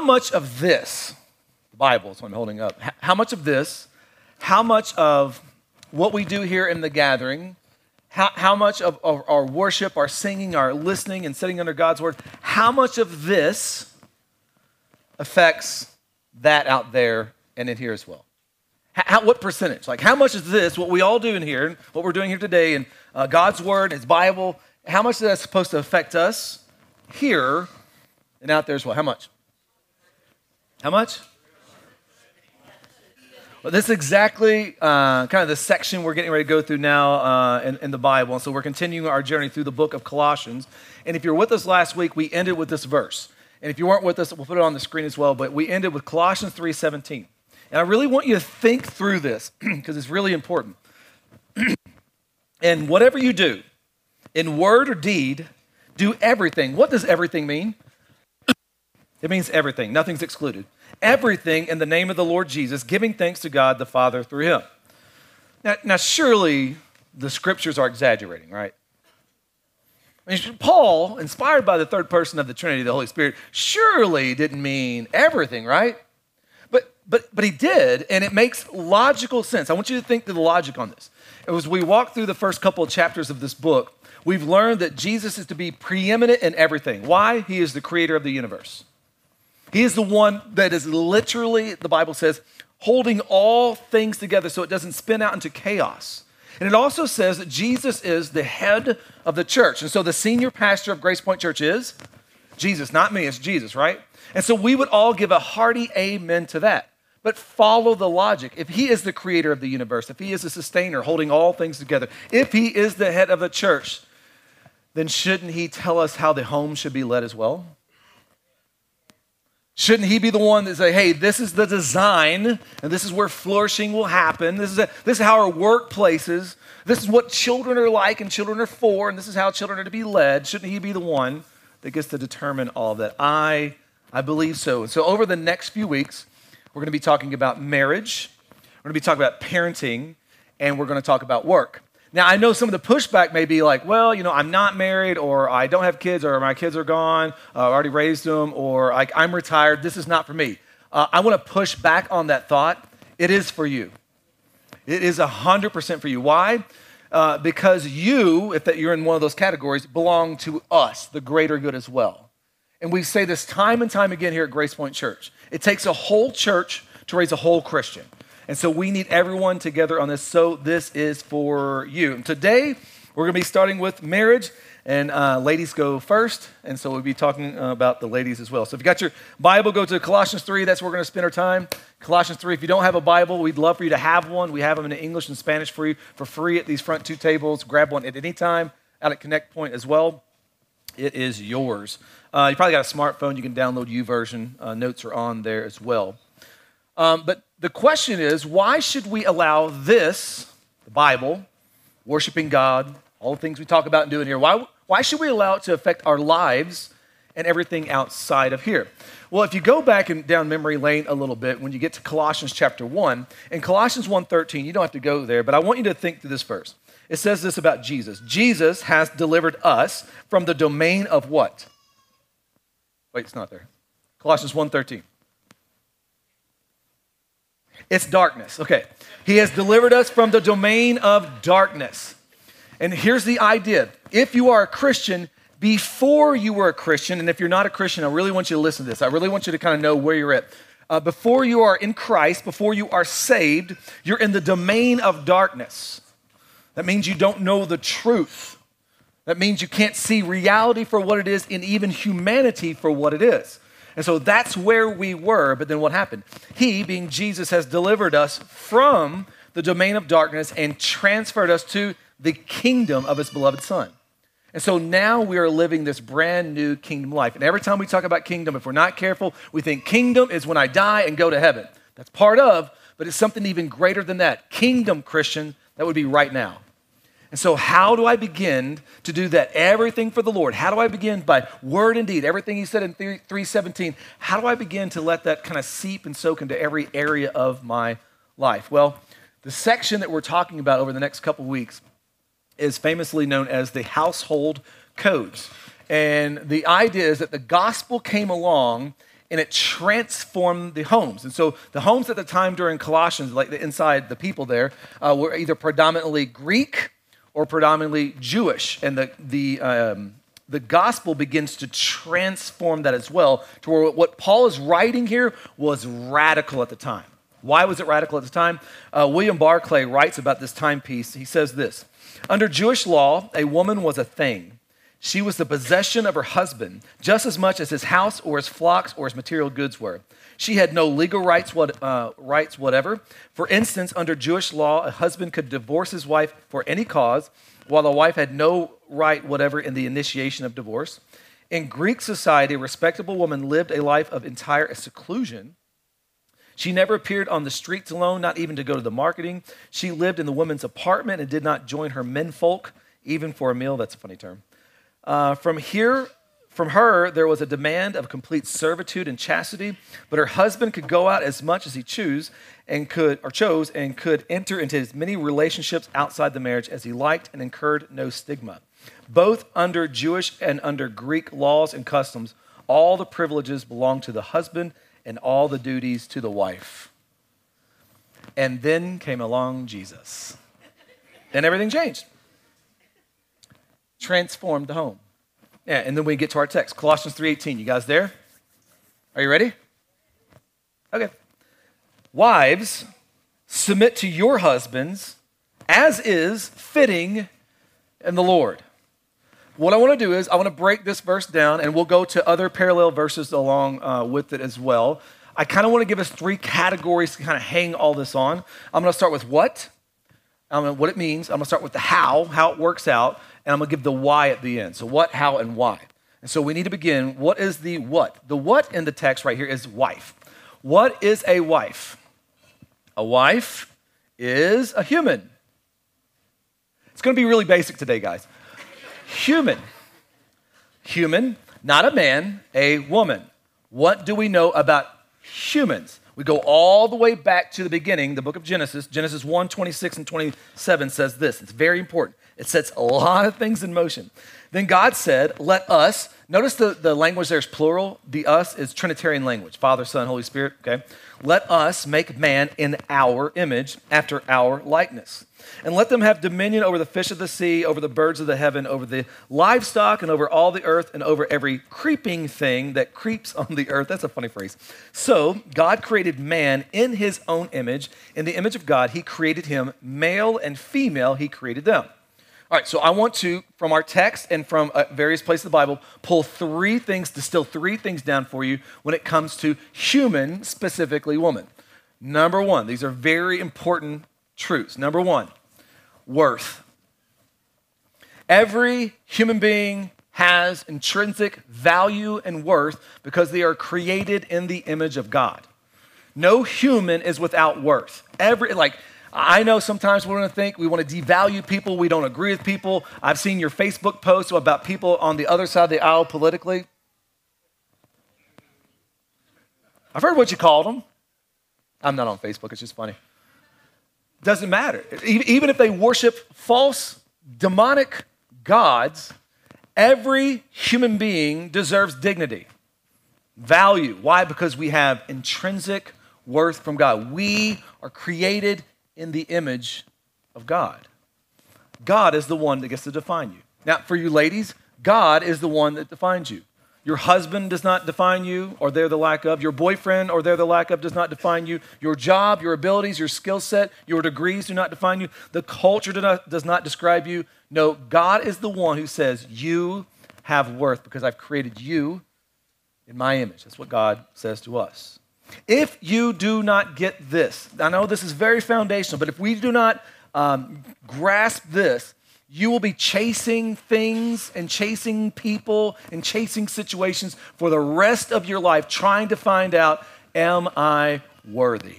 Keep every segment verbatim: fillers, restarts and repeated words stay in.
much of this, the Bible is what I'm holding up, how much of this, how much of what we do here in the gathering, how, how much of, of our worship, our singing, our listening and sitting under God's word, how much of this affects that out there and in here as well? How, what percentage? Like how much is this, what we all do in here, what we're doing here today, and uh, God's word, His Bible, how much is that supposed to affect us here and out there as well? How much? How much? Well, this is exactly uh, kind of the section we're getting ready to go through now uh, in, in the Bible. And so we're continuing our journey through the book of Colossians. And if you're with us last week, we ended with this verse. And if you weren't with us, we'll put it on the screen as well. But we ended with Colossians three seventeen. And I really want you to think through this because it's really important. And whatever you do, in word or deed, do everything. What does everything mean? It means everything. Nothing's excluded. Everything in the name of the Lord Jesus, giving thanks to God the Father through Him. Now, now surely the scriptures are exaggerating, right? I mean, Paul, inspired by the third person of the Trinity, the Holy Spirit, surely didn't mean everything, right? But but but he did, and it makes logical sense. I want you to think through the logic on this. As we walk through the first couple of chapters of this book, we've learned that Jesus is to be preeminent in everything. Why? He is the creator of the universe. He is the one that is literally, the Bible says, holding all things together so it doesn't spin out into chaos. And it also says that Jesus is the head of the church. And so the senior pastor of Grace Point Church is Jesus, not me, it's Jesus, right? And so we would all give a hearty amen to that. But follow the logic. If He is the creator of the universe, if He is the sustainer, holding all things together, if He is the head of the church, then shouldn't He tell us how the home should be led as well? Shouldn't He be the one that say, hey, this is the design, and this is where flourishing will happen. This is, a, this is how our workplaces, this is what children are like and children are for, and this is how children are to be led. Shouldn't He be the one that gets to determine all of that? I, I believe so. And so over the next few weeks, we're going to be talking about marriage, we're going to be talking about parenting, and we're going to talk about work. Now, I know some of the pushback may be like, well, you know, I'm not married, or I don't have kids, or my kids are gone, uh, I already raised them, or like, I'm retired. This is not for me. Uh, I want to push back on that thought. It is for you. It is one hundred percent for you. Why? Uh, because you, if that you're in one of those categories, belong to us, the greater good as well. And we say this time and time again here at Grace Point Church. It takes a whole church to raise a whole Christian. And so we need everyone together on this, so this is for you. And today, we're going to be starting with marriage, and uh, ladies go first, and so we'll be talking uh, about the ladies as well. So if you got your Bible, go to Colossians three. That's where we're going to spend our time. Colossians three. If you don't have a Bible, we'd love for you to have one. We have them in English and Spanish for you for free at these front two tables. Grab one at any time out at Connect Point as well. It is yours. Uh, you probably got a smartphone. You can download YouVersion. Uh, notes are on there as well. Um, but the question is, why should we allow this, the Bible, worshiping God, all the things we talk about and doing here, why, why should we allow it to affect our lives and everything outside of here? Well, if you go back and down memory lane a little bit, when you get to Colossians chapter one, in Colossians one thirteen, you don't have to go there, but I want you to think through this verse. It says this about Jesus. Jesus has delivered us from the domain of what? Wait, it's not there. Colossians one thirteen. It's darkness. Okay. He has delivered us from the domain of darkness. And here's the idea. If you are a Christian, before you were a Christian, and if you're not a Christian, I really want you to listen to this. I really want you to kind of know where you're at. Uh, before you are in Christ, before you are saved, you're in the domain of darkness. That means you don't know the truth. That means you can't see reality for what it is and even humanity for what it is. And so that's where we were, but then what happened? He, being Jesus, has delivered us from the domain of darkness and transferred us to the kingdom of His beloved Son. And so now we are living this brand new kingdom life. And every time we talk about kingdom, if we're not careful, we think kingdom is when I die and go to heaven. That's part of, but it's something even greater than that. Kingdom, Christian, that would be right now. And so how do I begin to do that? Everything for the Lord. How do I begin? By word and deed. Everything He said in three seventeen. How do I begin to let that kind of seep and soak into every area of my life? Well, the section that we're talking about over the next couple weeks is famously known as the household codes. And the idea is that the gospel came along and it transformed the homes. And so the homes at the time during Colossians, like the inside the people there, uh, were either predominantly Greek or predominantly Jewish. And the, the, um, the gospel begins to transform that as well, to where what Paul is writing here was radical at the time. Why was it radical at the time? Uh, William Barclay writes about this timepiece. He says this: under Jewish law, a woman was a thing. She was the possession of her husband, just as much as his house or his flocks or his material goods were. She had no legal rights, what, uh, rights whatever. For instance, under Jewish law, a husband could divorce his wife for any cause, while the wife had no right whatever in the initiation of divorce. In Greek society, a respectable woman lived a life of entire seclusion. She never appeared on the streets alone, not even to go to the marketing. She lived in the woman's apartment and did not join her menfolk, even for a meal. That's a funny term. Uh, from here, from her, there was a demand of complete servitude and chastity, but her husband could go out as much as he chose and could, or chose, and could enter into as many relationships outside the marriage as he liked and incurred no stigma. Both under Jewish and under Greek laws and customs, all the privileges belonged to the husband and all the duties to the wife. And then came along Jesus. Then everything changed. Transformed the home. Yeah, and then we get to our text, Colossians three eighteen. You guys there? Are you ready? Okay. Wives, submit to your husbands as is fitting in the Lord. What I want to do is I want to break this verse down, and we'll go to other parallel verses along uh, with it as well. I kind of want to give us three categories to kind of hang all this on. I'm going to start with what, um, what it means. I'm going to start with the how, how it works out, and I'm going to give the why at the end. So what, how, and why. And so we need to begin. What is the what? The what in the text right here is wife. What is a wife? A wife is a human. It's going to be really basic today, guys. Human. Human, not a man, a woman. What do we know about humans? We go all the way back to the beginning, the book of Genesis. Genesis one, twenty-six and twenty-seven says this. It's very important. It sets a lot of things in motion. Then God said, let us, notice the, the language there is plural. The us is Trinitarian language, Father, Son, Holy Spirit, okay? Let us make man in our image, after our likeness. And let them have dominion over the fish of the sea, over the birds of the heaven, over the livestock, and over all the earth, and over every creeping thing that creeps on the earth. That's a funny phrase. So God created man in his own image. In the image of God, he created him. Male and female, he created them. All right, so I want to, from our text and from uh, various places of the Bible, pull three things, distill three things down for you when it comes to human, specifically woman. Number one, these are very important truths. Number one, worth. Every human being has intrinsic value and worth because they are created in the image of God. No human is without worth. Every, like, I know sometimes we want to think we want to devalue people, we don't agree with people. I've seen your Facebook posts about people on the other side of the aisle politically. I've heard what you called them. I'm not on Facebook, it's just funny. Doesn't matter. Even if they worship false, demonic gods, every human being deserves dignity, value. Why? Because we have intrinsic worth from God. We are created in the image of God. God is the one that gets to define you. Now, for you ladies, God is the one that defines you. Your husband does not define you, or they're the lack of. Your boyfriend, or they're the lack of, does not define you. Your job, your abilities, your skill set, your degrees do not define you. The culture do not, does not describe you. No, God is the one who says, you have worth because I've created you in my image. That's what God says to us. If you do not get this, I know this is very foundational, but if we do not um, grasp this, you will be chasing things and chasing people and chasing situations for the rest of your life, trying to find out, am I worthy?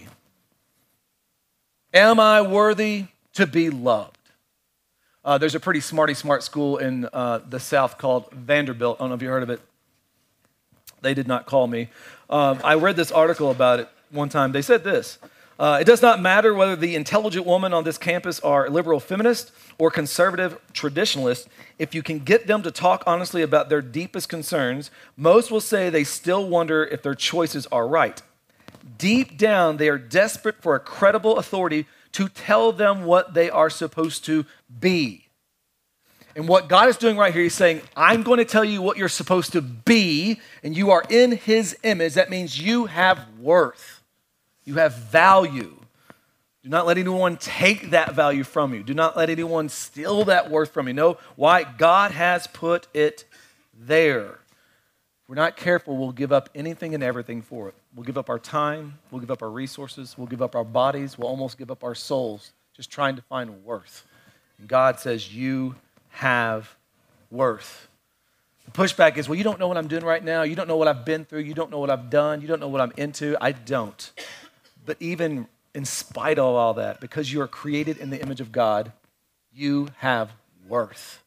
Am I worthy to be loved? Uh, there's a pretty smarty smart school in uh, the South called Vanderbilt. I don't know if you heard of it. They did not call me. Um, I read this article about it one time. They said this, Uh, it does not matter whether the intelligent women on this campus are liberal feminist or conservative traditionalist. If you can get them to talk honestly about their deepest concerns, most will say they still wonder if their choices are right. Deep down, they are desperate for a credible authority to tell them what they are supposed to be. And what God is doing right here, he's saying, I'm going to tell you what you're supposed to be, and you are in his image. That means you have worth. You have value. Do not let anyone take that value from you. Do not let anyone steal that worth from you. No, why? God has put it there. If we're not careful, we'll give up anything and everything for it. We'll give up our time. We'll give up our resources. We'll give up our bodies. We'll almost give up our souls just trying to find worth. And God says, you have worth. The pushback is, well, you don't know what I'm doing right now. You don't know what I've been through. You don't know what I've done. You don't know what I'm into. I don't. But even in spite of all that, because you are created in the image of God, you have worth.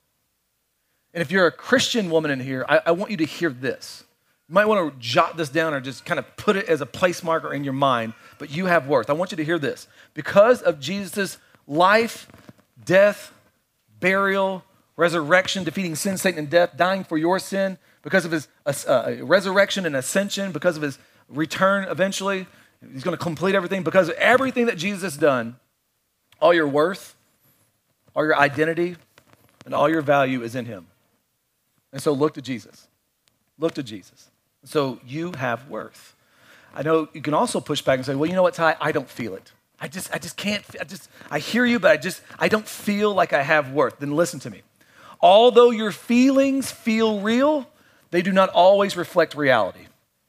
And if you're a Christian woman in here, I, I want you to hear this. You might want to jot this down or just kind of put it as a place marker in your mind, but you have worth. I want you to hear this. Because of Jesus' life, death, burial, resurrection, defeating sin, Satan, and death, dying for your sin, because of his uh, resurrection and ascension, because of his return eventually, he's going to complete everything. Because of everything that Jesus has done, all your worth, all your identity, and all your value is in him. And so look to Jesus. Look to Jesus. So you have worth. I know you can also push back and say, well, you know what, Ty? I don't feel it. I just, I just can't, I just, I hear you, but I just, I don't feel like I have worth. Then listen to me. Although your feelings feel real, they do not always reflect reality.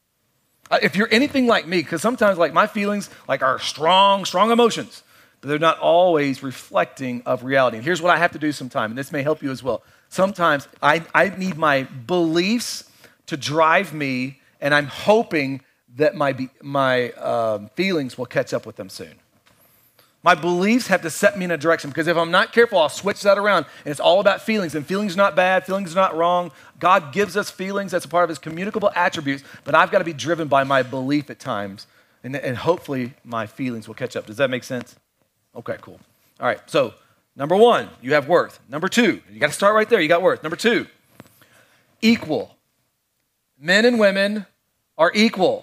If you're anything like me, because sometimes like my feelings like are strong, strong emotions, but they're not always reflecting of reality. And here's what I have to do sometimes, and this may help you as well. Sometimes I, I need my beliefs to drive me, and I'm hoping that my, my um, feelings will catch up with them soon. My beliefs have to set me in a direction, because if I'm not careful, I'll switch that around, and it's all about feelings, and feelings are not bad, feelings are not wrong. God gives us feelings. That's a part of his communicable attributes, but I've got to be driven by my belief at times, and, and hopefully my feelings will catch up. Does that make sense? Okay, cool. All right, so number one, you have worth. Number two, you got to start right there. You got worth. Number two, equal. Men and women are equal.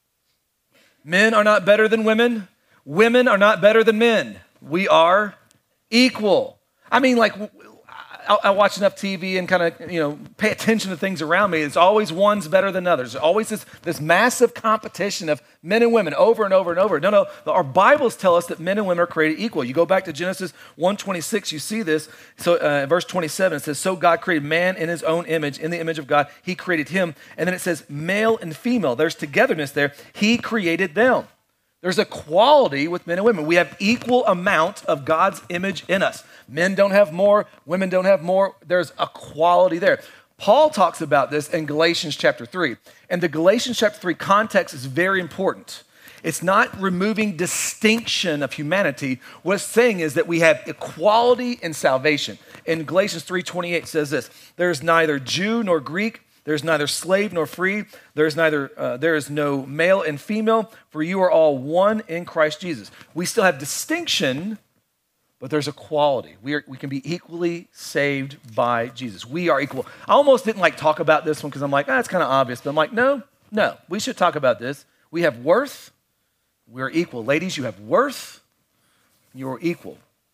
Men are not better than women. Women are not better than men. We are equal. I mean, like, I, I watch enough T V and kind of, you know, pay attention to things around me. It's always one's better than others. There's always this, this massive competition of men and women over and over and over. No, no, our Bibles tell us that men and women are created equal. You go back to Genesis one twenty-six, you see this. So uh, verse twenty-seven, it says, so God created man in his own image. In the image of God, he created him. And then it says male and female. There's togetherness there. He created them. There's a quality with men and women. We have equal amount of God's image in us. Men don't have more, women don't have more. There's a quality there. Paul talks about this in Galatians chapter three. And the Galatians chapter three context is very important. It's not removing distinction of humanity. What it's saying is that we have equality in salvation. In Galatians three twenty-eight says this, there's neither Jew nor Greek, there's neither slave nor free. There's neither uh, there is no male and female, for you are all one in Christ Jesus. We still have distinction, but there's equality. We are we can be equally saved by Jesus. We are equal. I almost didn't like talk about this one because I'm like, ah, it's kind of obvious. But I'm like, no, no, we should talk about this. We have worth. We're equal. Ladies, you have worth. You're equal.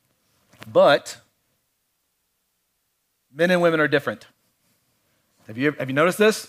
But men and women are different. Have you, have you noticed this?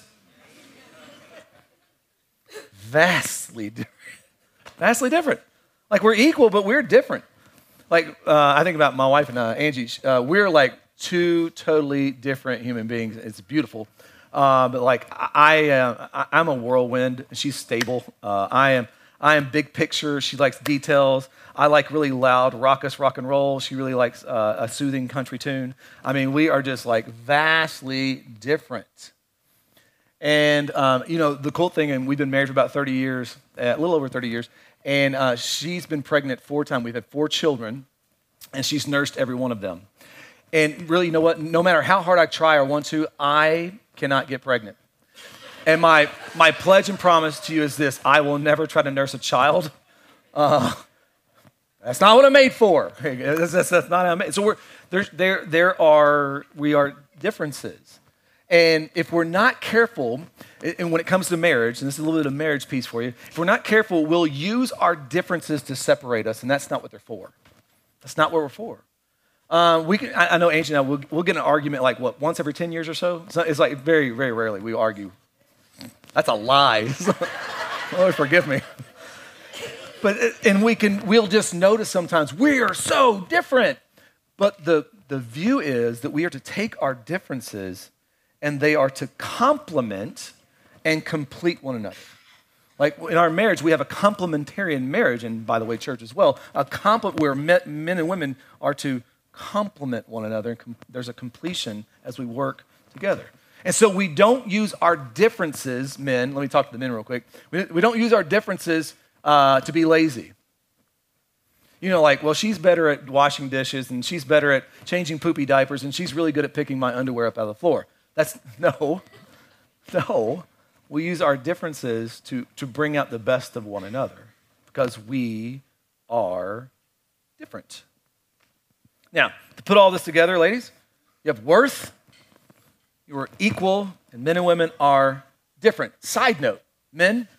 Vastly different. Vastly different. Like we're equal, but we're different. Like uh, I think about my wife and uh, Angie. Uh, we're like two totally different human beings. It's beautiful. Uh, but like I, uh, I, I'm a whirlwind. She's stable. Uh, I am. I am big picture. She likes details. I like really loud, raucous rock and roll. She really likes uh, a soothing country tune. I mean, we are just like vastly different. And, um, you know, the cool thing, and we've been married for about thirty years, uh, a little over thirty years, and uh, she's been pregnant four times. We've had four children, and she's nursed every one of them. And really, you know what? No matter how hard I try or want to, I cannot get pregnant. And my my pledge and promise to you is this: I will never try to nurse a child. Uh, That's not what I'm made for. That's, that's, that's not how I'm made. So we're, there's, there, there are, we are differences. And if we're not careful, and when it comes to marriage, and this is a little bit of marriage piece for you, if we're not careful, we'll use our differences to separate us, and that's not what they're for. That's not what we're for. Uh, we can, I, I know Angie and I, we'll, we'll get an argument like, what, once every ten years or so? It's, not, it's like very, very rarely we argue. That's a lie. Lord, forgive me. But, and we can, we'll just notice sometimes, we are so different. But the, the view is that we are to take our differences and they are to complement and complete one another. Like in our marriage, we have a complementarian marriage, and by the way, church as well, a complement where men and women are to complement one another, and com- there's a completion as we work together. And so we don't use our differences, men, let me talk to the men real quick, we, we don't use our differences uh, to be lazy. You know, like, well, she's better at washing dishes, and she's better at changing poopy diapers, and she's really good at picking my underwear up out of the floor. That's, no, no. We use our differences to, to bring out the best of one another because we are different. Now, to put all this together, ladies, you have worth, you are equal, and men and women are different. Side note, men,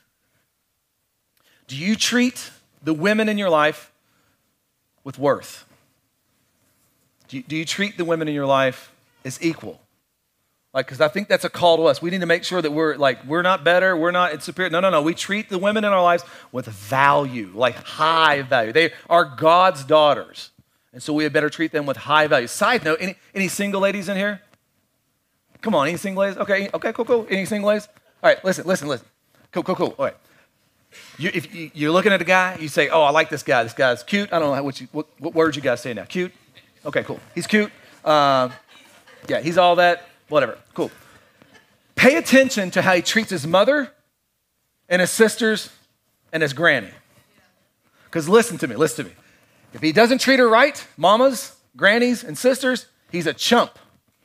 do you treat the women in your life with worth? Do you, do you treat the women in your life as equal? Like, because I think that's a call to us. We need to make sure that we're like, we're not better, we're not superior. No, no, no. We treat the women in our lives with value, like high value. They are God's daughters. And so we had better treat them with high value. Side note, any, any single ladies in here? Come on, any single ladies? Okay, okay, cool, cool. Any single ladies? All right, listen, listen, listen. Cool, cool, cool. All right. You, if you, you're looking at a guy, you say, oh, I like this guy. This guy's cute. I don't know what, you, what, what words you guys say now. Cute? Okay, cool. He's cute. Uh, yeah, he's all that. Whatever, cool. Pay attention to how he treats his mother and his sisters and his granny. Because listen to me, listen to me. If he doesn't treat her right, mamas, grannies, and sisters, he's a chump.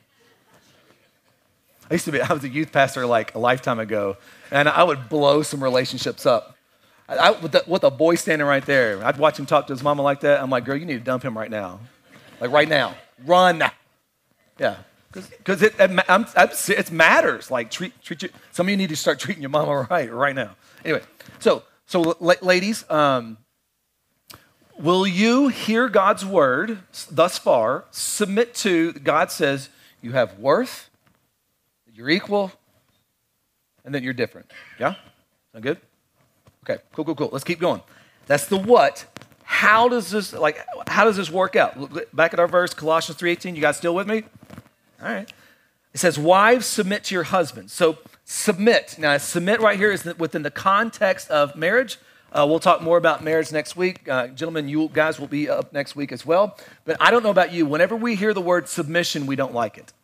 I used to be, I was a youth pastor like a lifetime ago, and I would blow some relationships up. I, I, with, the, with a boy standing right there, I'd watch him talk to his mama like that. I'm like, girl, you need to dump him right now. Like right now, run. Yeah. Because it, I'm, I'm, it matters. Like treat, treat you. Some of you need to start treating your mama right right now. Anyway, so so ladies, um, will you hear God's word thus far? Submit to God says you have worth, that you're equal, and that you're different. Yeah, sound good? Okay, cool, cool, cool. Let's keep going. That's the what. How does this like? How does this work out? Look back at our verse, Colossians three eighteen. You guys still with me? All right. It says, wives, submit to your husbands. So submit. Now, submit right here is within the context of marriage. Uh, we'll talk more about marriage next week. Uh, gentlemen, you guys will be up next week as well. But I don't know about you. Whenever we hear the word submission, we don't like it.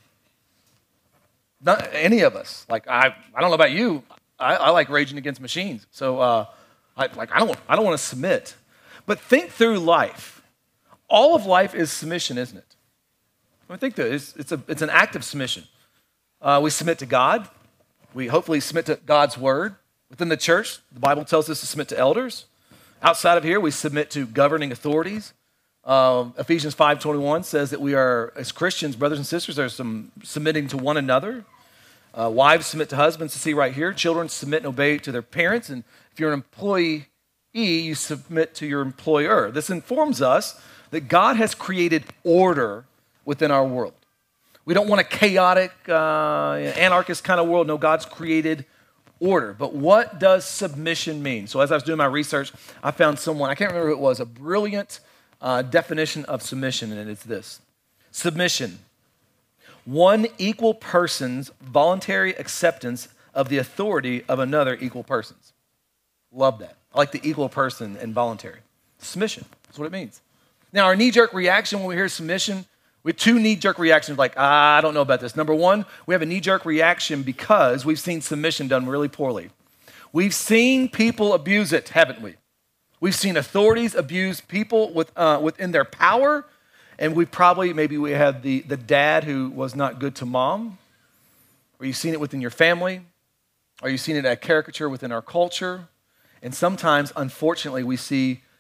Not any of us. Like, I, I don't know about you. I, I like raging against machines. So, uh, I, like, I don't, want, I don't want to submit. But think through life. All of life is submission, isn't it? I think that it's, it's, a, it's an act of submission. Uh, we submit to God. We hopefully submit to God's word. Within the church, the Bible tells us to submit to elders. Outside of here, we submit to governing authorities. Uh, Ephesians five twenty-one says that we are, as Christians, brothers and sisters, are some submitting to one another. Uh, wives submit to husbands, to see right here. Children submit and obey to their parents. And if you're an employee, you submit to your employer. This informs us that God has created order within our world. We don't want a chaotic, uh, anarchist kind of world. No, God's created order. But what does submission mean? So as I was doing my research, I found someone, I can't remember who it was, a brilliant uh, definition of submission, and it's this. Submission, one equal person's voluntary acceptance of the authority of another equal person's. Love that. I like the equal person and voluntary. Submission, that's what it means. Now, our knee-jerk reaction when we hear submission, we have two knee-jerk reactions like, ah, I don't know about this. Number one, we have a knee-jerk reaction because we've seen submission done really poorly. We've seen people abuse it, haven't we? We've seen authorities abuse people with, uh, within their power, and we probably, maybe we had the, the dad who was not good to mom, or you've seen it within your family, or you've seen it at caricature within our culture, and sometimes, unfortunately, we see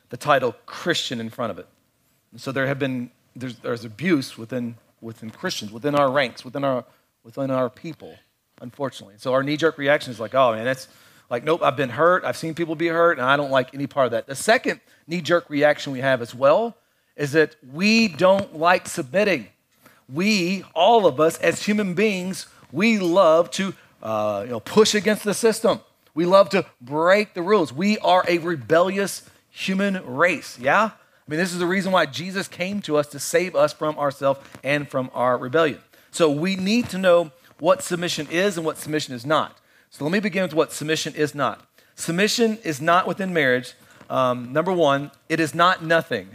the title Christian in front of it. And so there have been, there's, there's abuse within, within Christians, within our ranks, within our, within our people, unfortunately. So our knee-jerk reaction is like, oh man, that's like, nope, I've been hurt. I've seen people be hurt, and I don't like any part of that. The second knee-jerk reaction we have as well is that we don't like submitting. We, all of us as human beings, we love to uh, you know, push against the system. We love to break the rules. We are a rebellious human race, yeah? I mean, this is the reason why Jesus came to us to save us from ourselves and from our rebellion. So we need to know what submission is and what submission is not. So let me begin with what submission is not. Submission is not within marriage. Um, number one, it is not nothing.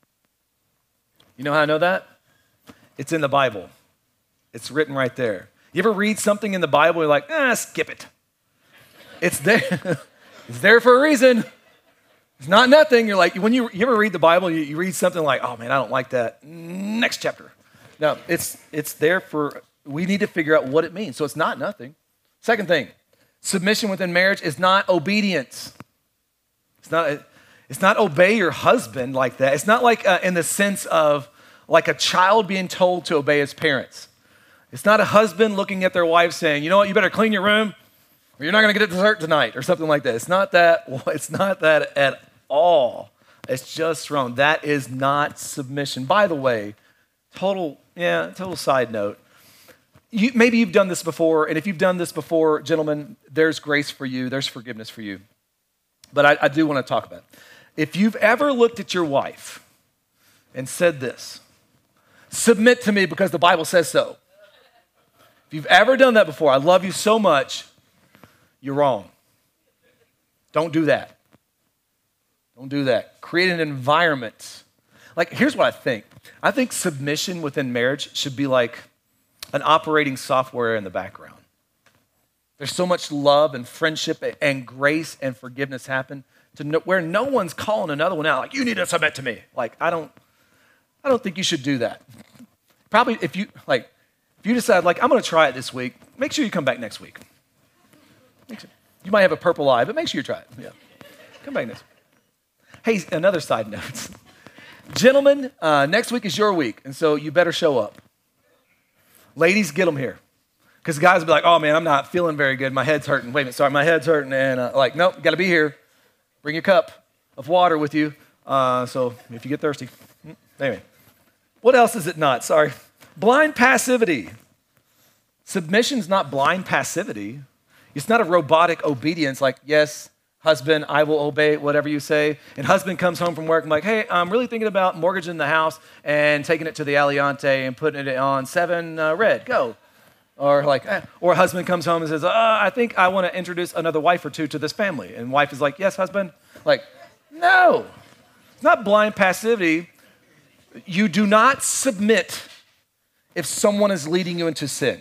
You know how I know that? It's in the Bible. It's written right there. You ever read something in the Bible, you're like, ah, skip it. It's there. It's there for a reason. It's not nothing. You're like, when you, you ever read the Bible, you, you read something like, oh man, I don't like that. Next chapter. No, it's, it's there for, we need to figure out what it means. So it's not nothing. Second thing, submission within marriage is not obedience. It's not, it's not obey your husband like that. It's not like uh, in the sense of like a child being told to obey his parents. It's not a husband looking at their wife saying, you know what, you better clean your room or you're not going to get a dessert tonight or something like that. It's not that, it's not that at all. It's just wrong. That is not submission. By the way, total, yeah, total side note. You, maybe you've done this before, and if you've done this before, gentlemen, there's grace for you, there's forgiveness for you. But I, I do want to talk about it. If you've ever looked at your wife and said this, submit to me because the Bible says so. If you've ever done that before, I love you so much, you're wrong. Don't do that. Don't do that. Create an environment. Like, here's what I think. I think submission within marriage should be like an operating software in the background. There's so much love and friendship and grace and forgiveness happen to no, where no one's calling another one out like, you need to submit to me. Like, I don't, I don't think you should do that. Probably if you, like, if you decide, like, I'm going to try it this week, make sure you come back next week. You might have a purple eye, but make sure you try it. Yeah. Come back next week. Hey, another side note. Gentlemen, uh, next week is your week, and so you better show up. Ladies, get them here. Because guys will be like, oh, man, I'm not feeling very good. My head's hurting. Wait a minute, sorry, my head's hurting. And uh, like, nope, got to be here. Bring your cup of water with you. Uh, so if you get thirsty. Anyway, what else is it not? Sorry. Blind passivity. Submission's not blind passivity. It's not a robotic obedience like, yes, husband, I will obey whatever you say. And husband comes home from work and like, hey, I'm really thinking about mortgaging the house and taking it to the Aliante and putting it on seven uh, red, go. Or like, eh. Or husband comes home and says, uh, I think I want to introduce another wife or two to this family. And wife is like, yes, husband. Like, no, it's not blind passivity. You do not submit if someone is leading you into sin.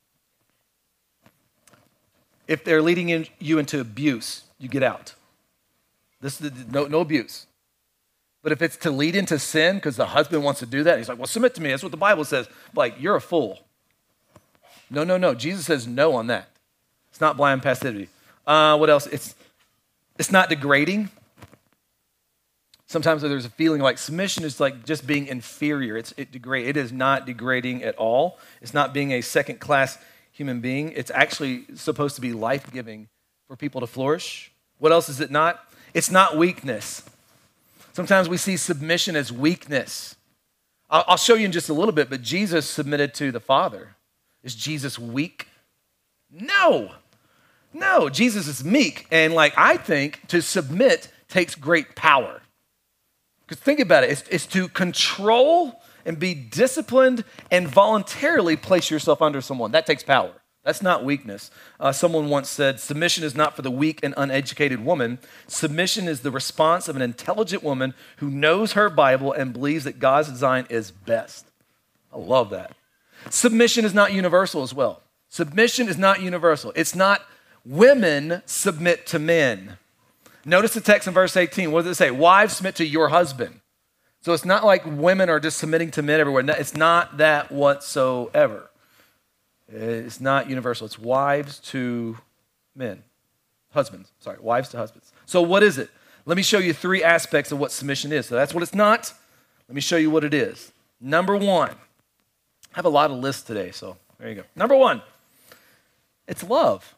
If they're leading in, you into abuse, you get out. This is no, no abuse. But if it's to lead into sin because the husband wants to do that, he's like, well, submit to me. That's what the Bible says. Like, you're a fool. No, no, no. Jesus says no on that. It's not blind passivity. Uh, what else? It's it's not degrading. Sometimes there's a feeling like submission is like just being inferior. It's it degrade. It is not degrading at all. It's not being a second-class human being. It's actually supposed to be life-giving for people to flourish. What else is it not? It's not weakness. Sometimes we see submission as weakness. I'll, I'll show you in just a little bit, but Jesus submitted to the Father. Is Jesus weak? No. No, Jesus is meek. And like I think to submit takes great power. Because think about it. It's, it's to control and be disciplined and voluntarily place yourself under someone. That takes power. That's not weakness. Uh, someone once said, submission is not for the weak and uneducated woman. Submission is the response of an intelligent woman who knows her Bible and believes that God's design is best. I love that. Submission is not universal as well. Submission is not universal. It's not women submit to men. Notice the text in verse eighteen. What does it say? Wives submit to your husband. So it's not like women are just submitting to men everywhere. It's not that whatsoever. It's not universal. It's wives to men. Husbands, sorry, wives to husbands. So what is it? Let me show you three aspects of what submission is. So that's what it's not. Let me show you what it is. Number one, I have a lot of lists today, so there you go. Number one, it's love.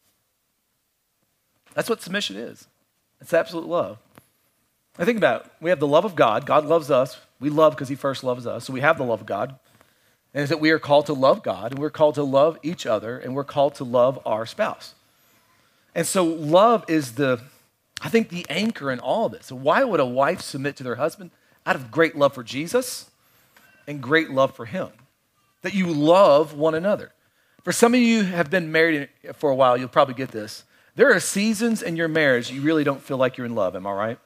That's what submission is. It's absolute love. I think about it. We have the love of God. God loves us. We love because he first loves us. So we have the love of God. And it's that we are called to love God, and we're called to love each other, and we're called to love our spouse. And so love is the, I think, the anchor in all of this. So why would a wife submit to their husband? Out of great love for Jesus and great love for him. That you love one another. For some of you who have been married for a while, you'll probably get this. There are seasons in your marriage you really don't feel like you're in love. Am I right?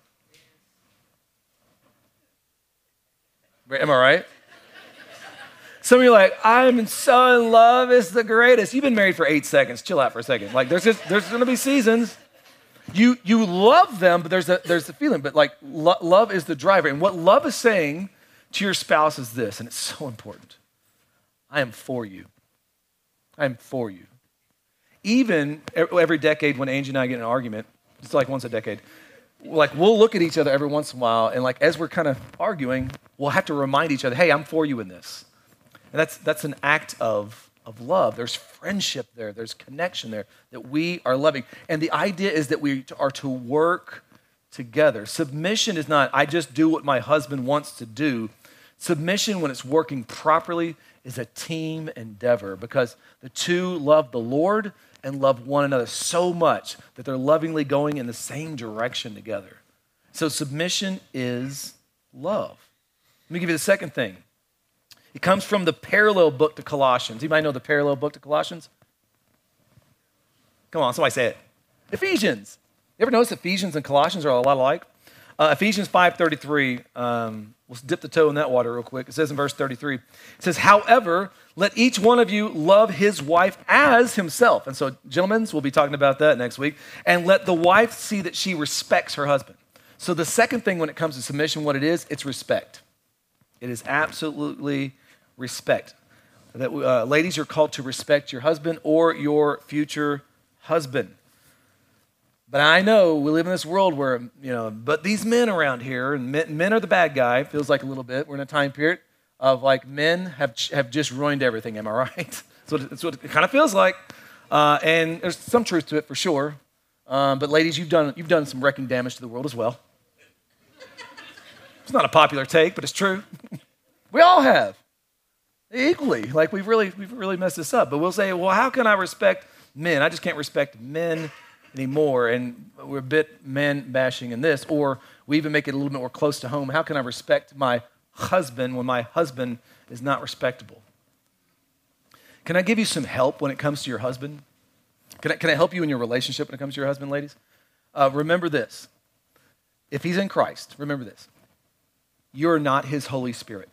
Am I right? Some of you are like, I'm so in love, it's the greatest. You've been married for eight seconds. Chill out for a second. Like, there's just, there's going to be seasons. You you love them, but there's a there's a feeling. But like, lo- love is the driver. And what love is saying to your spouse is this, and it's so important. I am for you. I am for you. Even every decade when Angie and I get in an argument, it's like once a decade, like we'll look at each other every once in a while, and like as we're kind of arguing, we'll have to remind each other, hey, I'm for you in this. And that's that's an act of, of love. There's friendship there. There's connection there that we are loving. And the idea is that we are to work together. Submission is not, I just do what my husband wants to do. Submission, when it's working properly, is a team endeavor because the two love the Lord and love one another so much that they're lovingly going in the same direction together. So submission is love. Let me give you the second thing. It comes from the parallel book to Colossians. Anybody know the parallel book to Colossians? Come on, somebody say it. Ephesians. You ever notice Ephesians and Colossians are a lot alike? Uh, Ephesians five thirty-three, um, let's dip the toe in that water real quick. It says in verse thirty-three, it says, however, let each one of you love his wife as himself. And so, gentlemen, we'll be talking about that next week. And let the wife see that she respects her husband. So the second thing when it comes to submission, what it is, it's respect. It is absolutely respect. That uh, ladies are called to respect your husband or your future husband. But I know we live in this world where, you know, but these men around here, and men, men are the bad guy, feels like a little bit. We're in a time period of like men have have just ruined everything. Am I right? That's what, that's what it kind of feels like. Uh, and there's some truth to it for sure. Um, but ladies, you've done you've done some wrecking damage to the world as well. It's not a popular take, but it's true. We all have. Equally. Like we've really we've really messed this up. But we'll say, well, how can I respect men? I just can't respect men anymore. And we're a bit man bashing in this. Or we even make it a little bit more close to home. How can I respect my husband when my husband is not respectable? Can I give you some help when it comes to your husband? Can I, can I help you in your relationship when it comes to your husband, ladies? Uh, remember this. If he's in Christ, remember this. You're not his Holy Spirit.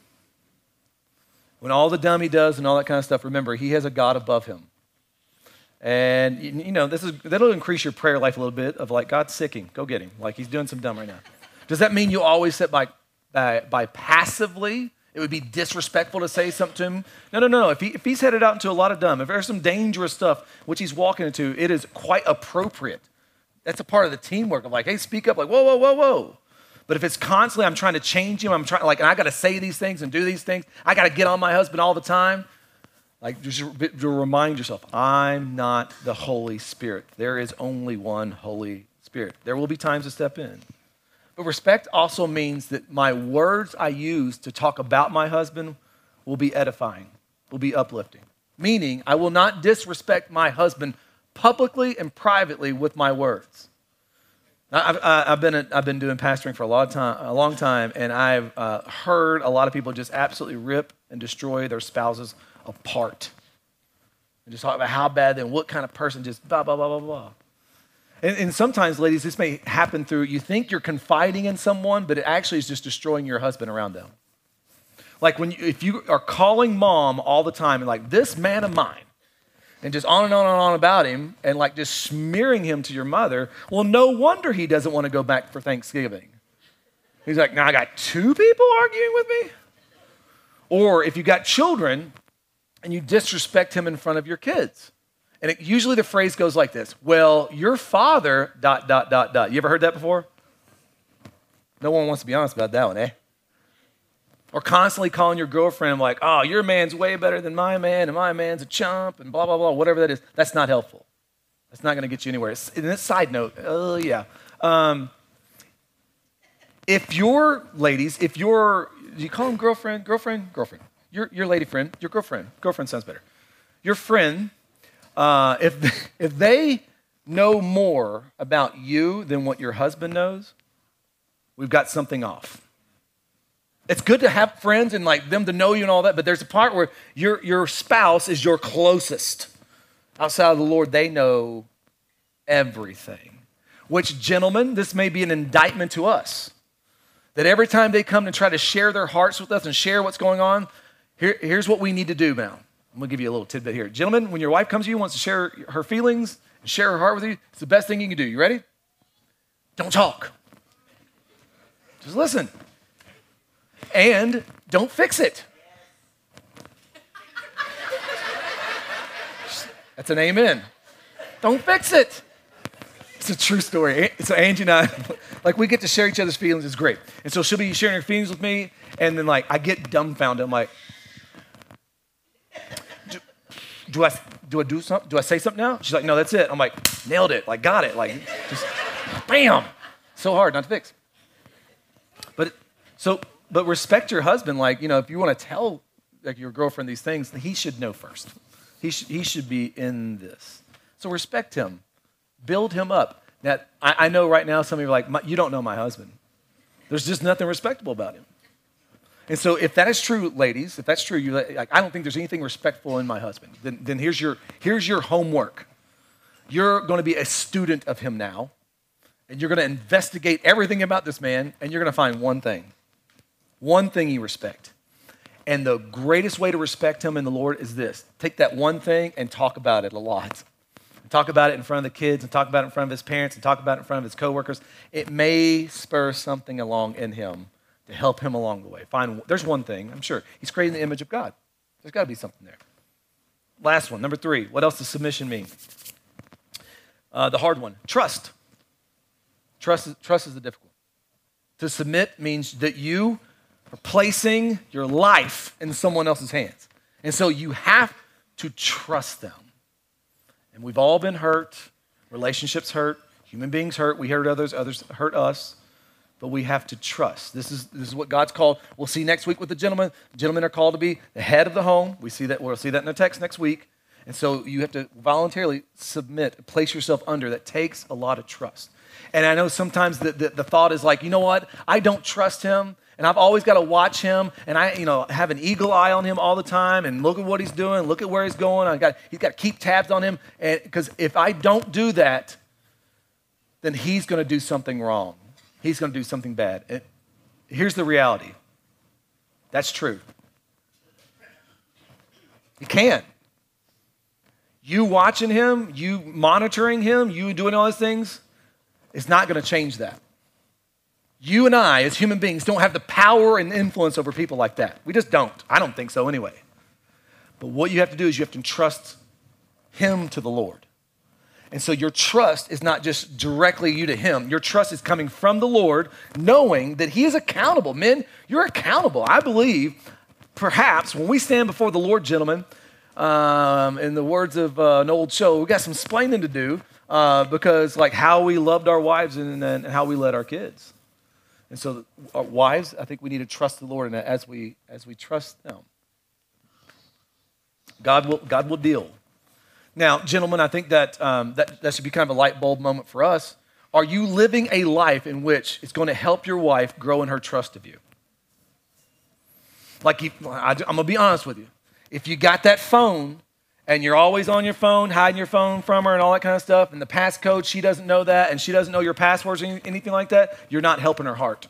When all the dummy does and all that kind of stuff, remember, he has a God above him. And, you know, this is that'll increase your prayer life a little bit of like, God's sick him. Go get him. Like, he's doing some dumb right now. Does that mean you always sit by, by, by passively? It would be disrespectful to say something to him. No, no, no, no. If, he, if he's headed out into a lot of dumb, if there's some dangerous stuff which he's walking into, it is quite appropriate. That's a part of the teamwork of like, hey, speak up. Like, whoa, whoa, whoa, whoa. But if it's constantly, I'm trying to change him, I'm trying, like, and I got to say these things and do these things, I got to get on my husband all the time, like, just to remind yourself, I'm not the Holy Spirit. There is only one Holy Spirit. There will be times to step in. But respect also means that my words I use to talk about my husband will be edifying, will be uplifting. Meaning, I will not disrespect my husband publicly and privately with my words. I've, I've been I've been doing pastoring for a long time, a long time, and I've uh, heard a lot of people just absolutely rip and destroy their spouses apart, and just talk about how bad and what kind of person just blah blah blah blah blah. And, and sometimes, ladies, this may happen through you think you're confiding in someone, but it actually is just destroying your husband around them. Like when you, if you are calling mom all the time and like this man of mine. And just on and on and on about him and like just smearing him to your mother, well, no wonder he doesn't want to go back for Thanksgiving. He's like, now I got two people arguing with me? Or if you got children and you disrespect him in front of your kids. And it, usually the phrase goes like this, well, your father, dot, dot, dot, dot. You ever heard that before? No one wants to be honest about that one, eh? Or constantly calling your girlfriend like, oh, your man's way better than my man, and my man's a chump, and blah, blah, blah, whatever that is. That's not helpful. That's not going to get you anywhere. And this side note, oh, yeah. Um, if your ladies, if your, do you call them girlfriend? Girlfriend? Girlfriend. Your, your lady friend, your girlfriend. Girlfriend sounds better. Your friend, uh, if, if they know more about you than what your husband knows, we've got something off. It's good to have friends and like them to know you and all that, but there's a part where your, your spouse is your closest. Outside of the Lord, they know everything. Which, gentlemen, this may be an indictment to us. That every time they come to try to share their hearts with us and share what's going on, here, here's what we need to do now. I'm going to give you a little tidbit here. Gentlemen, when your wife comes to you and wants to share her feelings and share her heart with you, it's the best thing you can do. You ready? Don't talk. Just listen. And don't fix it. That's an amen. Don't fix it. It's a true story. So Angie and I, like we get to share each other's feelings. It's great. And so she'll be sharing her feelings with me. And then like I get dumbfounded. I'm like, do, do I do I do something? Do I say something now? She's like, no, that's it. I'm like, nailed it. Like got it. Like just bam. So hard not to fix. But so but respect your husband. Like, you know, if you want to tell like your girlfriend these things, he should know first. He should he should be in this. So respect him. Build him up. Now, I, I know right now some of you are like, you don't know my husband. There's just nothing respectable about him. And so if that is true, ladies, if that's true, you like, I don't think there's anything respectful in my husband. Then, then here's your here's your homework. You're going to be a student of him now, and you're going to investigate everything about this man, and you're going to find one thing. One thing you respect. And the greatest way to respect him in the Lord is this. Take that one thing and talk about it a lot. And talk about it in front of the kids, and talk about it in front of his parents, and talk about it in front of his coworkers. It may spur something along in him to help him along the way. Find, there's one thing, I'm sure. He's creating the image of God. There's got to be something there. Last one, number three. What else does submission mean? Uh, the hard one, trust. Trust is, trust is the difficult. To submit means that you are placing your life in someone else's hands. And so you have to trust them. And we've all been hurt. Relationships hurt. Human beings hurt. We hurt others. Others hurt us. But we have to trust. This is, this is what God's called. We'll see next week with the gentlemen. The gentlemen are called to be the head of the home. We see that. We'll see that in the text next week. And so you have to voluntarily submit, place yourself under. That takes a lot of trust. And I know sometimes the, the, the thought is like, you know what? I don't trust him. And I've always got to watch him, and I, you know, have an eagle eye on him all the time, and look at what he's doing, look at where he's going. I got, he's got to keep tabs on him, and because if I don't do that, then he's going to do something wrong. He's going to do something bad. And here's the reality. That's true. You can't. You watching him, you monitoring him, you doing all those things, it's not going to change that. You and I, as human beings, don't have the power and influence over people like that. We just don't. I don't think so anyway. But what you have to do is you have to trust him to the Lord. And so your trust is not just directly you to him. Your trust is coming from the Lord, knowing that he is accountable. Men, you're accountable. I believe, perhaps, when we stand before the Lord, gentlemen, um, in the words of uh, an old show, we got some splaining to do uh, because like how we loved our wives and, and how we led our kids. And so, our wives, I think we need to trust the Lord in that as we as we trust them. God will God will deal. Now, gentlemen, I think that um, that that should be kind of a light bulb moment for us. Are you living a life in which it's going to help your wife grow in her trust of you? Like, if, I, I'm gonna be honest with you. If you got that phone and you're always on your phone, hiding your phone from her and all that kind of stuff, and the passcode, she doesn't know that, and she doesn't know your passwords or anything like that, you're not helping her heart.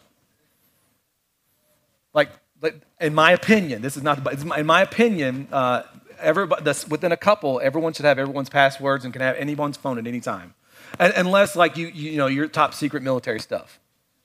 Like, like in my opinion, this is not, in my opinion, uh, everybody, this, within a couple, everyone should have everyone's passwords and can have anyone's phone at any time. And, unless, like, you, you know, your top secret military stuff.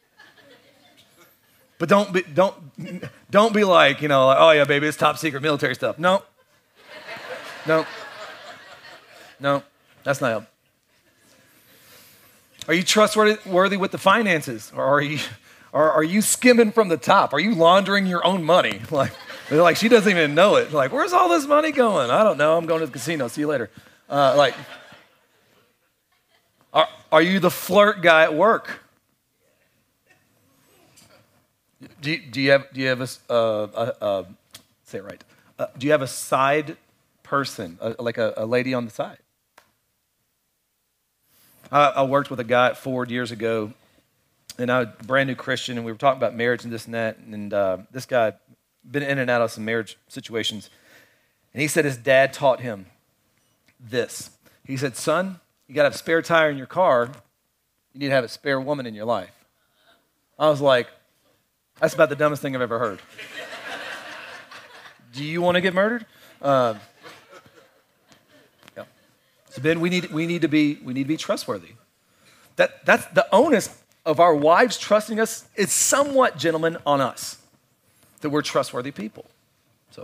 But don't be, don't, don't be like, you know, like, oh yeah, baby, it's top secret military stuff. No. No, no, that's not help. Are you trustworthy worthy with the finances, or are you, Or are you skimming from the top? Are you laundering your own money? Like, they're like, she doesn't even know it. Like, where's all this money going? I don't know. I'm going to the casino. See you later. Uh, like, are, are you the flirt guy at work? Do you, do you have do you have a, uh, uh, uh, say it right? Uh, do you have a side person, uh, like a, a lady on the side? I, I worked with a guy at Ford years ago, and I was a brand new Christian, and we were talking about marriage and this and that, and uh, this guy been in and out of some marriage situations, and he said his dad taught him this. He said, son, you got to have a spare tire in your car. You need to have a spare woman in your life. I was like, that's about the dumbest thing I've ever heard. Do you want to get murdered? Uh, yeah. So Ben, we need we need to be we need to be trustworthy. That that's the onus of our wives trusting us is somewhat, gentlemen, on us. That we're trustworthy people. So,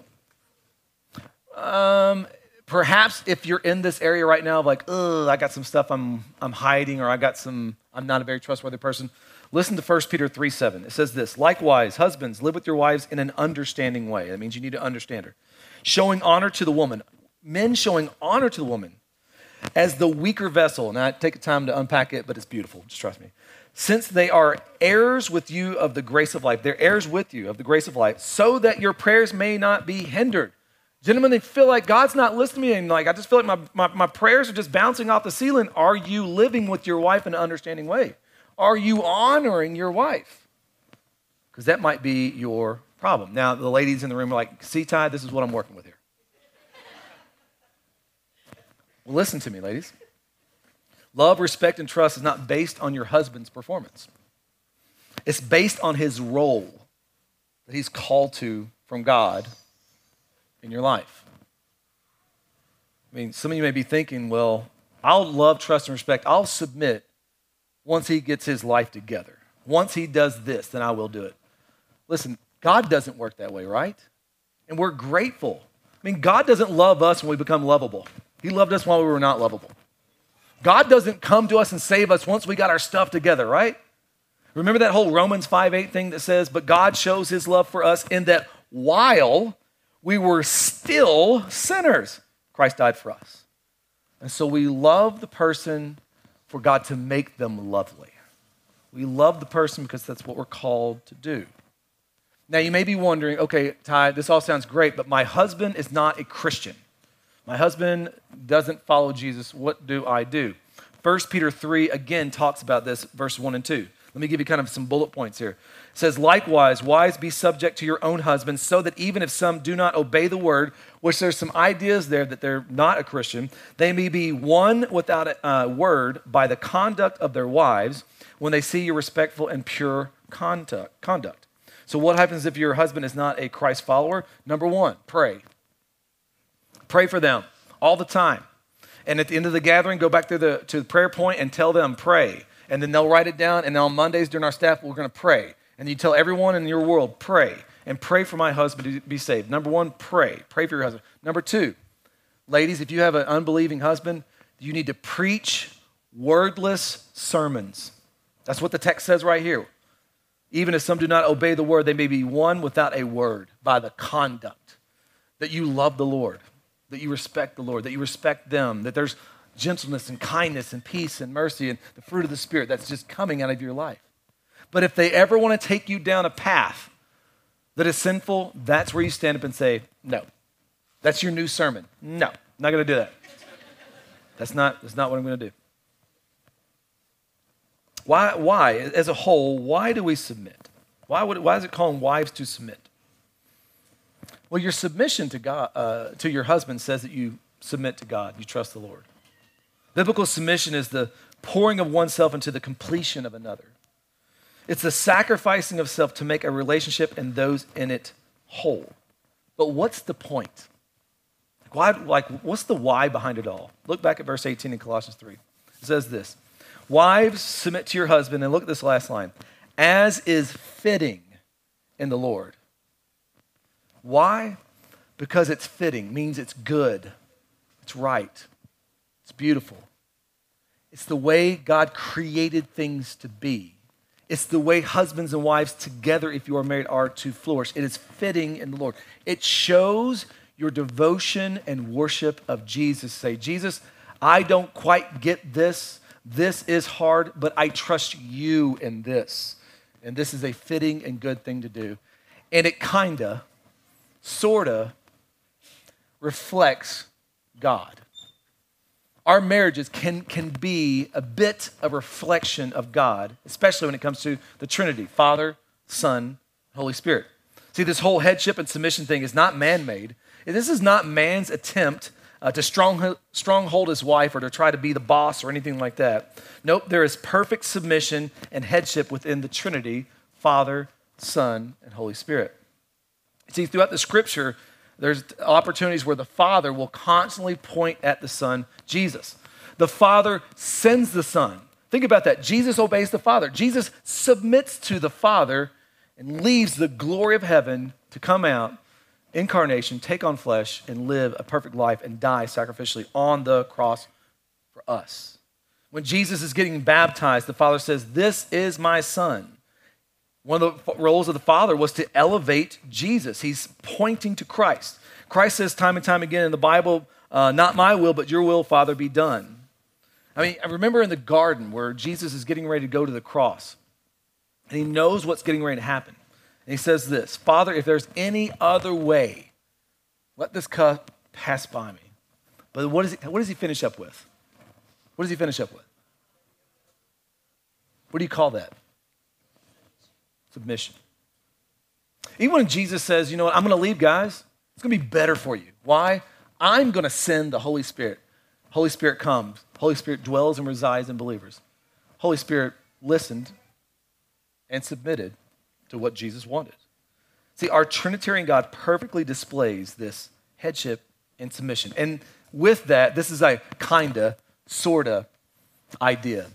um, perhaps if you're in this area right now of like, oh, I got some stuff I'm I'm hiding, or I got some I'm not a very trustworthy person. Listen to First Peter three seven. It says this, likewise, husbands, live with your wives in an understanding way. That means you need to understand her. Showing honor to the woman. Men showing honor to the woman as the weaker vessel. Now, I take time to unpack it, but it's beautiful. Just trust me. Since they are heirs with you of the grace of life. They're heirs with you of the grace of life, so that your prayers may not be hindered. Gentlemen, they feel like God's not listening to me, and like I just feel like my, my, my prayers are just bouncing off the ceiling. Are you living with your wife in an understanding way? Are you honoring your wife? Because that might be your problem. Now, the ladies in the room are like, see, Ty, this is what I'm working with here. Well, listen to me, ladies. Love, respect, and trust is not based on your husband's performance. It's based on his role that he's called to from God in your life. I mean, some of you may be thinking, well, I'll love, trust, and respect. I'll submit once he gets his life together. Once he does this, then I will do it. Listen, God doesn't work that way, right? And we're grateful. I mean, God doesn't love us when we become lovable. He loved us while we were not lovable. God doesn't come to us and save us once we got our stuff together, right? Remember that whole Romans five eight thing that says, but God shows his love for us in that while we were still sinners, Christ died for us. And so we love the person for God to make them lovely. We love the person because that's what we're called to do. Now, you may be wondering, okay, Ty, this all sounds great, but my husband is not a Christian. My husband doesn't follow Jesus. What do I do? First Peter three, again, talks about this, verse one and two. Let me give you kind of some bullet points here. It says, likewise, wives, be subject to your own husbands, so that even if some do not obey the word, which there's some ideas there that they're not a Christian, they may be won without a uh, word by the conduct of their wives when they see your respectful and pure conduct. conduct. So what happens if your husband is not a Christ follower? Number one, pray. Pray for them all the time. And at the end of the gathering, go back to the, to the prayer point and tell them, pray. And then they'll write it down. And then on Mondays during our staff, we're going to pray. And you tell everyone in your world, pray. And pray for my husband to be saved. Number one, pray. Pray for your husband. Number two, ladies, if you have an unbelieving husband, you need to preach wordless sermons. That's what the text says right here. Even if some do not obey the word, they may be won without a word by the conduct. That you love the Lord. That you respect the Lord. That you respect them. That there's gentleness and kindness and peace and mercy and the fruit of the Spirit that's just coming out of your life. But if they ever want to take you down a path that is sinful, that's where you stand up and say, no. That's your new sermon. No, I'm not going to do that. That's not, that's not what I'm going to do. Why, why, as a whole, why do we submit? Why, would, why is it calling wives to submit? Well, your submission to God, uh, to your husband says that you submit to God, you trust the Lord. Biblical submission is the pouring of oneself into the completion of another. It's the sacrificing of self to make a relationship and those in it whole. But what's the point? Why, like, what's the why behind it all? Look back at verse eighteen in Colossians three. It says this, wives, submit to your husband, and look at this last line, as is fitting in the Lord. Why? Because it's fitting, means it's good, it's right, it's beautiful. It's the way God created things to be. It's the way husbands and wives together, if you are married, are to flourish. It is fitting in the Lord. It shows your devotion and worship of Jesus. Say, Jesus, I don't quite get this. This is hard, but I trust you in this. And this is a fitting and good thing to do. And it kinda, sorta, reflects God. Our marriages can, can be a bit of a reflection of God, especially when it comes to the Trinity, Father, Son, Holy Spirit. See, this whole headship and submission thing is not man-made. This is not man's attempt uh, to strong, stronghold his wife or to try to be the boss or anything like that. Nope, there is perfect submission and headship within the Trinity, Father, Son, and Holy Spirit. See, throughout the scripture, there's opportunities where the Father will constantly point at the Son, Jesus. The Father sends the Son. Think about that. Jesus obeys the Father. Jesus submits to the Father and leaves the glory of heaven to come out, incarnation, take on flesh, and live a perfect life and die sacrificially on the cross for us. When Jesus is getting baptized, the Father says, "This is my Son." One of the roles of the Father was to elevate Jesus. He's pointing to Christ. Christ says time and time again in the Bible, uh, not my will, but your will, Father, be done. I mean, I remember in the garden where Jesus is getting ready to go to the cross, and he knows what's getting ready to happen. And he says this, "Father, if there's any other way, let this cup pass by me." But what, is he, what does he finish up with? What does he finish up with? What do you call that? Submission. Even when Jesus says, you know what, I'm going to leave, guys, it's going to be better for you. Why? I'm going to send the Holy Spirit. Holy Spirit comes. Holy Spirit dwells and resides in believers. Holy Spirit listened and submitted to what Jesus wanted. See, our Trinitarian God perfectly displays this headship and submission. And with that, this is a kinda, sorta idea.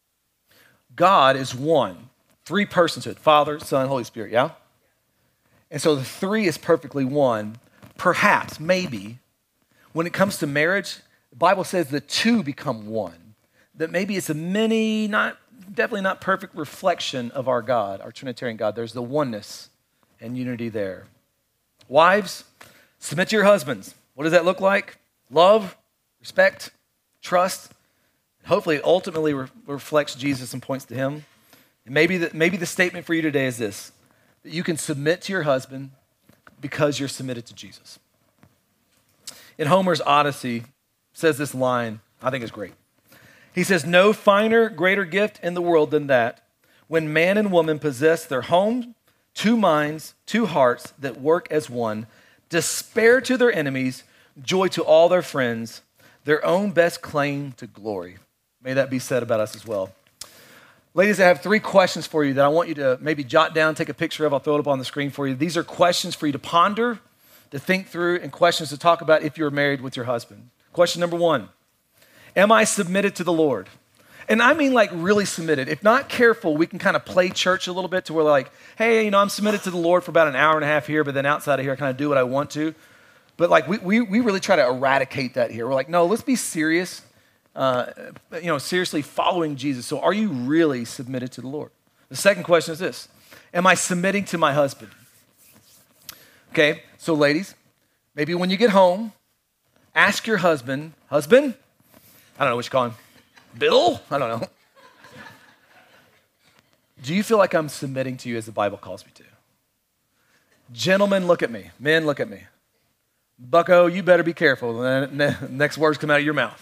God is one. Three personhood, Father, Son, Holy Spirit, yeah? And so the three is perfectly one. Perhaps, maybe, when it comes to marriage, the Bible says the two become one. That maybe it's a mini, not definitely not perfect reflection of our God, our Trinitarian God. There's the oneness and unity there. Wives, submit to your husbands. What does that look like? Love, respect, trust. Hopefully, it ultimately re- reflects Jesus and points to him. And maybe the, maybe the statement for you today is this, that you can submit to your husband because you're submitted to Jesus. In Homer's Odyssey, says this line, I think is great. He says, "No finer, greater gift in the world than that, when man and woman possess their home, two minds, two hearts that work as one, despair to their enemies, joy to all their friends, their own best claim to glory." May that be said about us as well. Ladies, I have three questions for you that I want you to maybe jot down, take a picture of. I'll throw it up on the screen for you. These are questions for you to ponder, to think through, and questions to talk about if you're married with your husband. Question number one, am I submitted to the Lord? And I mean like really submitted. If not careful, we can kind of play church a little bit to where like, hey, you know, I'm submitted to the Lord for about an hour and a half here, but then outside of here, I kind of do what I want to. But like we, we, we really try to eradicate that here. We're like, no, let's be serious. Uh, you know, seriously following Jesus. So are you really submitted to the Lord? The second question is this, am I submitting to my husband? Okay, so ladies, maybe when you get home, ask your husband, husband, I don't know what you call him, Bill? I don't know. Do you feel like I'm submitting to you as the Bible calls me to? Gentlemen, look at me. Men, look at me. Bucko, you better be careful. The next words come out of your mouth.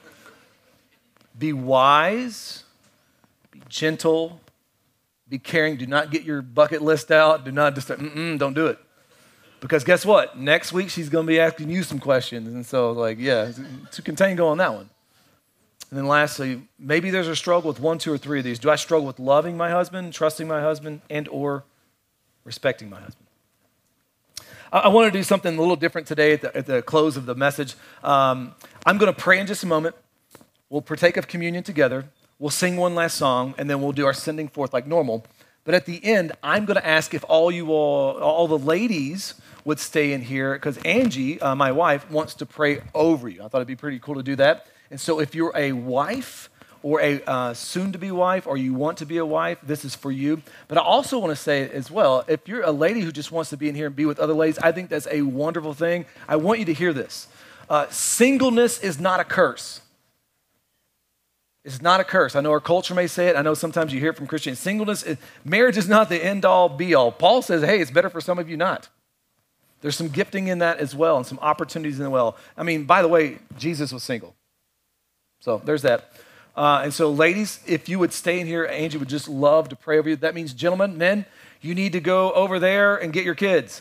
Be wise, be gentle, be caring. Do not get your bucket list out. Do not just, mm-mm, don't do it. Because guess what? Next week, she's going to be asking you some questions. And so, like, yeah, to contain, go on that one. And then lastly, maybe there's a struggle with one, two, or three of these. Do I struggle with loving my husband, trusting my husband, and or respecting my husband? I, I want to do something a little different today at the, at the close of the message. Um, I'm going to pray in just a moment. We'll partake of communion together. We'll sing one last song, and then we'll do our sending forth like normal. But at the end, I'm going to ask if all you all, all the ladies would stay in here, because Angie, uh, my wife, wants to pray over you. I thought it'd be pretty cool to do that. And so if you're a wife or a uh, soon-to-be wife, or you want to be a wife, this is for you. But I also want to say as well, if you're a lady who just wants to be in here and be with other ladies, I think that's a wonderful thing. I want you to hear this. Uh, singleness is not a curse. It's not a curse. I know our culture may say it. I know sometimes you hear it from Christians. Singleness, is, marriage is not the end-all, be-all. Paul says, hey, it's better for some of you not. There's some gifting in that as well and some opportunities in the well. I mean, by the way, Jesus was single. So there's that. Uh, and so ladies, if you would stay in here, Angie would just love to pray over you. That means, gentlemen, men, you need to go over there and get your kids.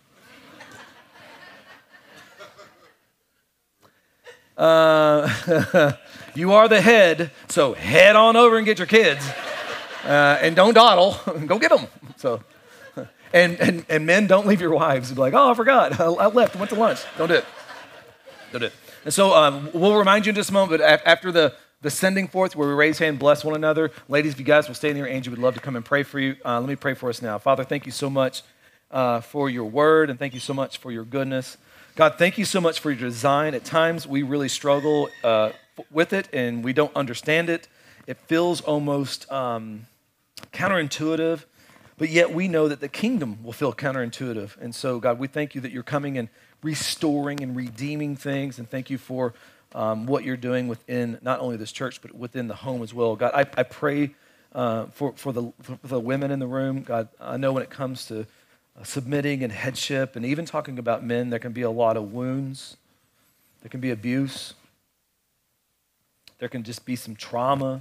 Uh, you are the head, so head on over and get your kids. Uh, and don't dawdle, go get them. So, and, and, and men, don't leave your wives. Be like, oh, I forgot, I, I left, went to lunch. Don't do it. Don't do it. And so um, we'll remind you in just a moment, but after the The sending forth, where we raise hand, bless one another. Ladies, if you guys will stay in here, Angie would love to come and pray for you. Uh, let me pray for us now. Father, thank you so much uh, for your word, and thank you so much for your goodness. God, thank you so much for your design. At times, we really struggle uh, with it, and we don't understand it. It feels almost um, counterintuitive, but yet we know that the kingdom will feel counterintuitive. And so, God, we thank you that you're coming and restoring and redeeming things, and thank you for Um, what you're doing within not only this church, but within the home as well. God, I, I pray uh, for, for, the, for the women in the room. God, I know when it comes to uh, submitting and headship and even talking about men, there can be a lot of wounds. There can be abuse. There can just be some trauma.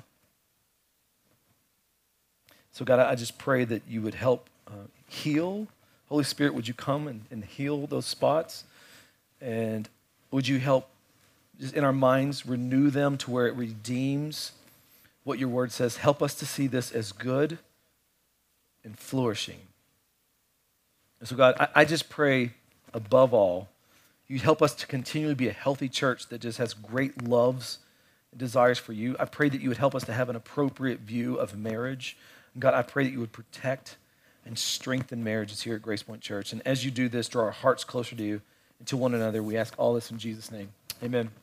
So God, I just pray that you would help uh, heal. Holy Spirit, would you come and, and heal those spots? And would you help just in our minds, renew them to where it redeems what your word says. Help us to see this as good and flourishing. And so, God, I, I just pray, above all, you help us to continually be a healthy church that just has great loves and desires for you. I pray that you would help us to have an appropriate view of marriage. And God, I pray that you would protect and strengthen marriages here at Grace Point Church. And as you do this, draw our hearts closer to you and to one another. We ask all this in Jesus' name. Amen.